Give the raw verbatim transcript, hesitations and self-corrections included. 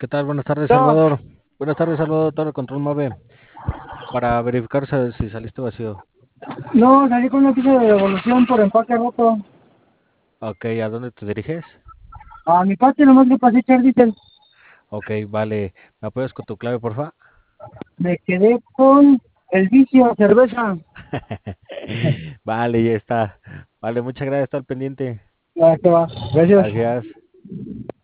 ¿Qué tal? Buenas tardes, No, Salvador. Buenas tardes, Salvador. Torre Control nueve para verificar sa- si saliste vacío. no, salí con una pieza de devolución por empaque roto. Ok, ¿a dónde te diriges? A mi parte nomás le pasé echar diésel. Ok, vale. ¿Me apoyas con tu clave, porfa? Me quedé con el vicio, cerveza. Vale, ya está. Vale, muchas gracias, está al pendiente. Ya te va. Gracias. Gracias.